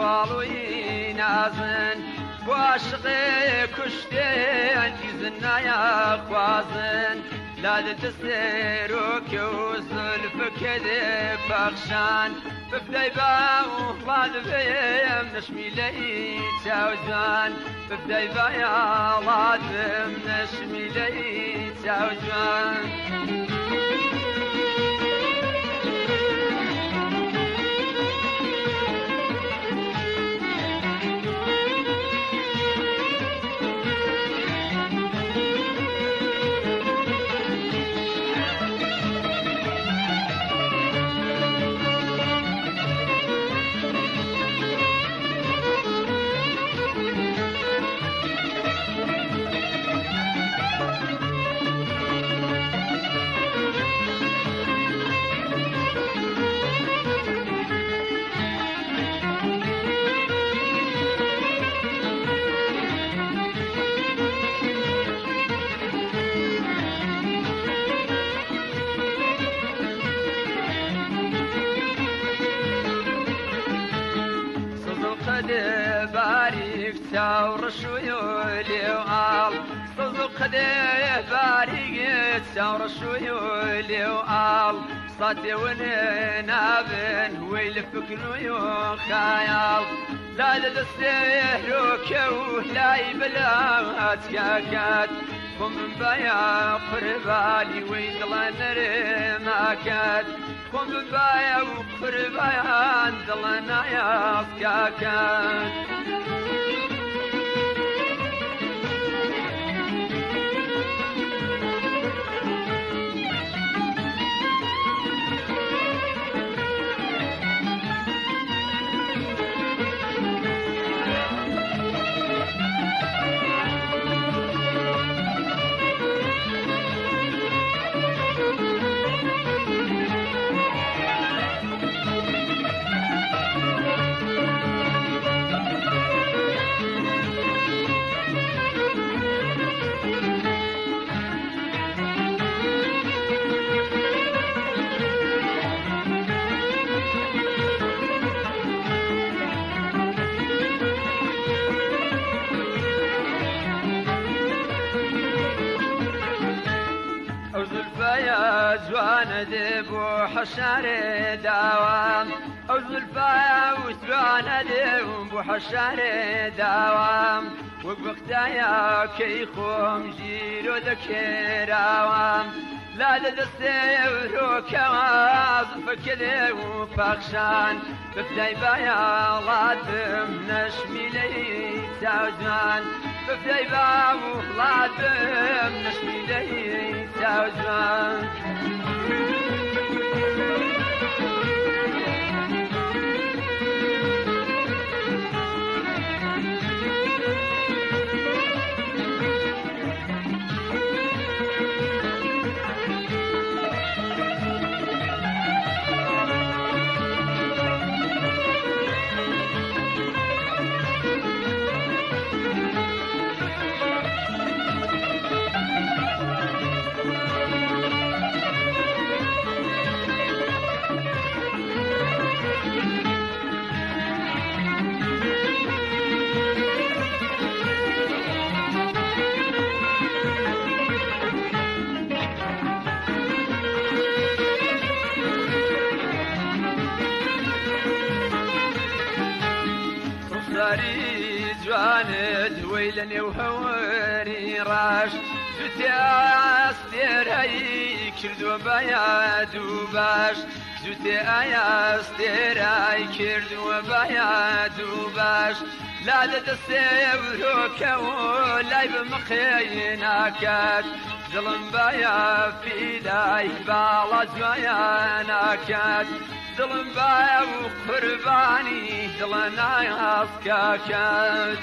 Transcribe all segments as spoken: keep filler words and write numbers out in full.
والوي نازن وعشقي كشتين إذن يا خوازن لا تسيروك وصلفك ذي فخشان بفدي باو طلال بيم نشمي لي تاوزان بفدي بايا لازم نشمي لي تاوزان باريك تاور شويولي وعال صدق ديه باريك تاور شويولي وعال صاتي وننابن ويلفك نيو خيال لا للسيروك ولا يبلغات كاكات قم بيا قربالي ويدلا نرماكات قم بيا وقربايا دلنا يا سكاكات جوان دبو حشار دوام أو زلفا وجوان دبو حشار دوام وبختايا كيخوم جيرو ذكراوام لا لدستيرو كواز فكذي وفخشان بفتاي بايا لاتم نشمي لي تاوزان بفتاي باو لاتم نشمي لي تاوزان جواند ويلني وهوري راش زوتي استير هاي كردو بايا دوباش زوتي ايا استير هاي كردو بايا دوباش لا تسيبروك ولا بمخيناكات ظلم بايا في داي بالاز بايا ناكات ظلم بايا وقرباني ظلنا ياسكاكات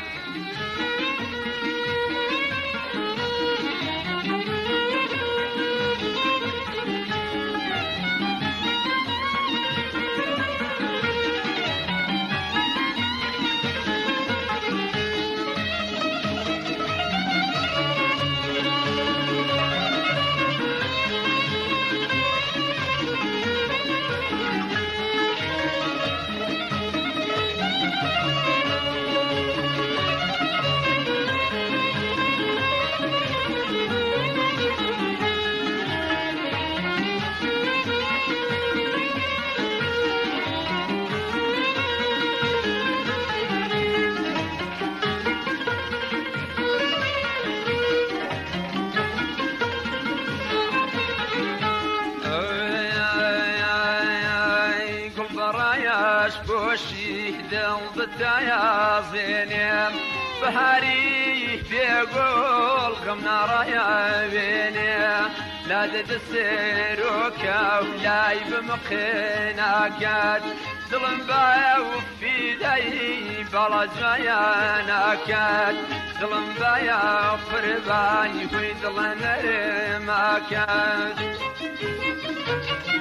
وشي دل ضدايا زينم بهاري بيقول غمنا رايا بيني لا تدسروكا ولاي بمقنا قد ظلم بايا وفي داي بلا جايانا كاد ظلم بايا قرباني ويظل نرماكاد